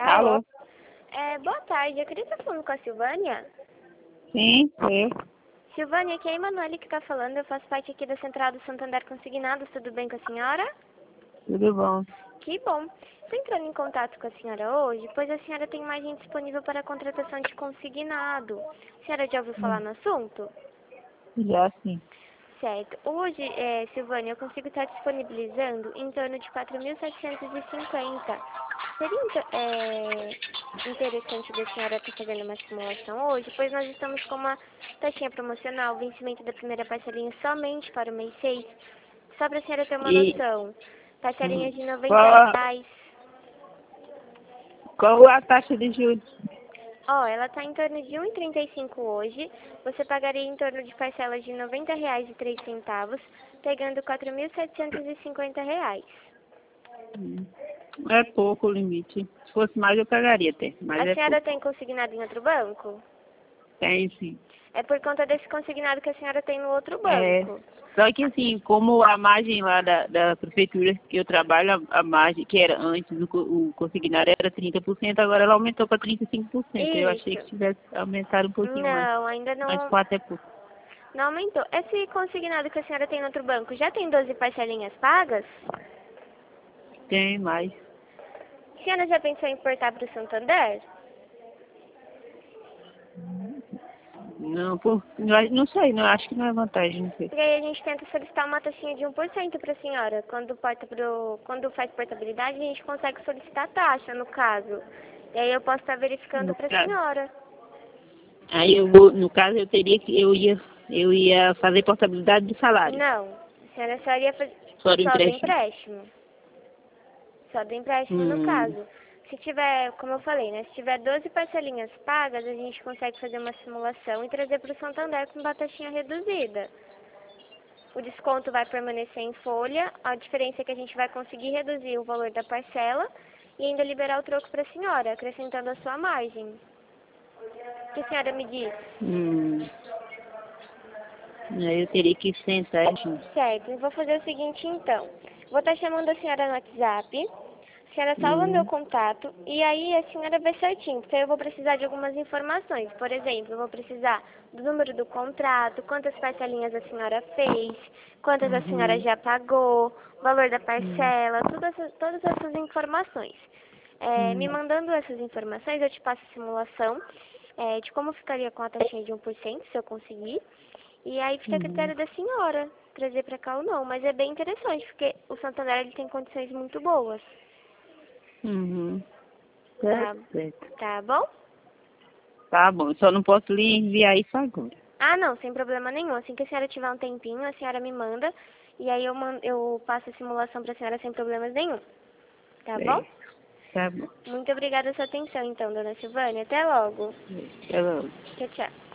Alô? Alô? Boa tarde, eu queria estar falando com a Silvânia. Sim, é. Silvânia, aqui é a Emanuele que está falando, eu faço parte aqui da Central do Santander Consignados, tudo bem com a senhora? Tudo bom. Que bom. Estou entrando em contato com a senhora hoje, pois a senhora tem margem disponível para a contratação de consignado. A senhora já ouviu falar no assunto? Já sim. Certo. Hoje, Silvânia, eu consigo estar disponibilizando em torno de 4.750. Seria interessante da senhora estar fazendo uma simulação hoje, pois nós estamos com uma taxinha promocional, vencimento da primeira parcelinha somente para o mês 6. Só para a senhora ter uma E noção, parcelinha de qual R$ 90. qual a taxa de juros? Ela está em torno de 1,35 hoje. Você pagaria em torno de parcelas de R$ 90,03, pegando R$ 4.750. É pouco o limite. Se fosse mais eu pagaria até, mas A é senhora pouco. tem consignado em outro banco? Tem sim. É por conta desse consignado que a senhora tem no outro É, banco. só que assim, como a margem lá da prefeitura que eu trabalho, a margem que era antes, o consignado era 30%, agora ela aumentou para 35%. Eu achei que Isso. tivesse aumentado um pouquinho mais. Não, ainda Mas não, 4 é pouco. não aumentou. Esse consignado que a senhora tem no outro banco já tem 12 parcelinhas pagas? Tem mais. A senhora já pensou em importar para o Santander? Não, não sei, não, acho que não é vantagem, não sei. Porque aí a gente tenta solicitar uma taxinha de 1% para a senhora. Quando faz portabilidade, a gente consegue solicitar taxa, no caso. E aí eu posso estar verificando No para a caso. senhora. Aí eu vou, no caso eu teria que, eu ia fazer portabilidade de salário. Não, a senhora só iria fazer Só do só do empréstimo. empréstimo. Só do empréstimo no Hum, caso. Se tiver, como eu falei, né? Se tiver 12 parcelinhas pagas, a gente consegue fazer uma simulação e trazer para o Santander com uma taxinha reduzida. O desconto vai permanecer em folha, a diferença é que a gente vai conseguir reduzir o valor da parcela e ainda liberar o troco para a senhora, acrescentando a sua margem. O que a senhora me diz? hum. Aí eu teria que sentar junto. Certo, eu vou fazer o seguinte então. Vou estar chamando a senhora no WhatsApp. A senhora salva meu Hum, contato e aí a senhora vê certinho, porque eu vou precisar de algumas informações. Por exemplo, eu vou precisar do número do contrato, quantas parcelinhas a senhora fez, quantas a senhora uhum, já pagou, valor da hum, parcela, todas essas informações. Me hum, mandando essas informações, eu te passo a simulação de como ficaria com a taxinha de 1%, se eu conseguir. E aí fica a uhum, critério da senhora trazer para cá ou não. Mas é bem interessante, porque o Santander ele tem condições muito boas. uhum. Tá, Certo. tá bom? Tá bom, só não posso lhe enviar isso agora. Ah, não, sem problema nenhum. Assim que a senhora tiver um tempinho, a senhora me manda. E aí eu passo a simulação para a senhora sem problemas nenhum. Tá bom? É, tá bom. Muito obrigada pela sua atenção, então, dona Silvânia. Até logo. Até logo. Tchau, tchau.